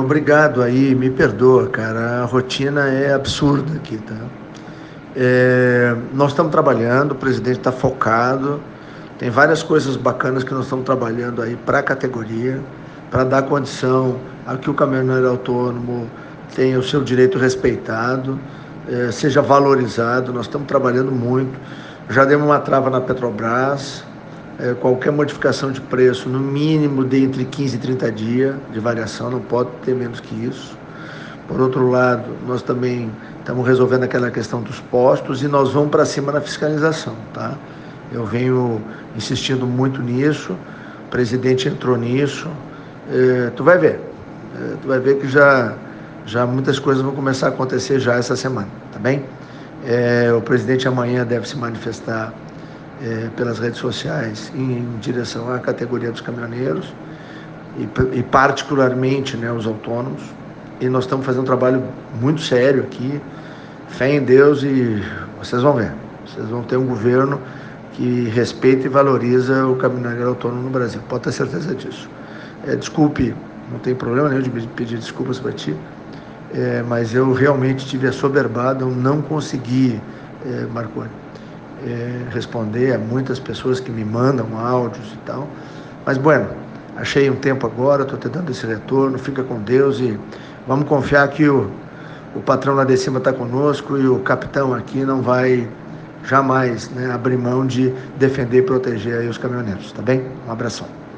obrigado aí, me perdoa, cara, a rotina é absurda aqui, tá? Nós estamos trabalhando, o presidente está focado, tem várias coisas bacanas que nós estamos trabalhando aí para a categoria, para dar condição a que o caminhoneiro autônomo tenha o seu direito respeitado, seja valorizado. Nós estamos trabalhando muito, já demos uma trava na Petrobras, qualquer modificação de preço, no mínimo de entre 15 e 30 dias de variação, não pode ter menos que isso. Por outro lado, nós também estamos resolvendo aquela questão dos postos e nós vamos para cima na fiscalização, tá? Eu venho insistindo muito nisso, o presidente entrou nisso, tu vai ver que já muitas coisas vão começar a acontecer já essa semana, tá bem? O presidente amanhã deve se manifestar pelas redes sociais em direção à categoria dos caminhoneiros e particularmente, né, os autônomos. E nós estamos fazendo um trabalho muito sério aqui, fé em Deus, e vocês vão ver. Vocês vão ter um governo que respeita e valoriza o caminhoneiro autônomo no Brasil. Pode ter certeza disso. Desculpe, não tem problema nenhum de pedir desculpas para ti, mas eu realmente tive assoberbado, eu não consegui, Marconi, responder a muitas pessoas que me mandam áudios e tal. Mas, bueno, achei um tempo agora, estou te dando esse retorno, fica com Deus e vamos confiar que o patrão lá de cima está conosco e o capitão aqui não vai jamais, né, abrir mão de defender e proteger aí os caminhoneiros, tá bem? Um abração.